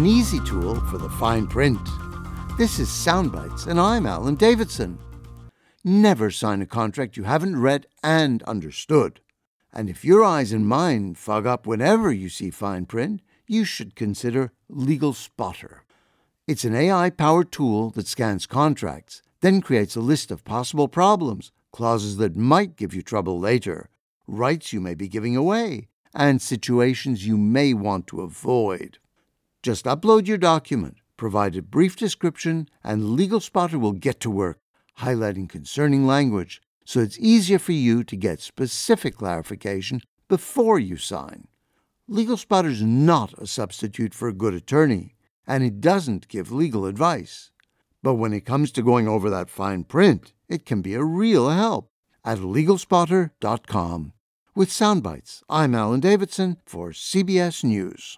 an easy tool for the fine print. This is Soundbites, and I'm Alan Davidson. Never sign a contract you haven't read and understood. And if your eyes and mind fog up whenever you see fine print, you should consider Legal Spotter. It's an AI-powered tool that scans contracts, then creates a list of possible problems, clauses that might give you trouble later, rights you may be giving away, and situations you may want to avoid. Just upload your document, provide a brief description, and Legal Spotter will get to work, highlighting concerning language, so it's easier for you to get specific clarification before you sign. Legal Spotter's not a substitute for a good attorney, and it doesn't give legal advice. But when it comes to going over that fine print, it can be a real help at LegalSpotter.com. With Soundbites, I'm Alan Davidson for CBS News.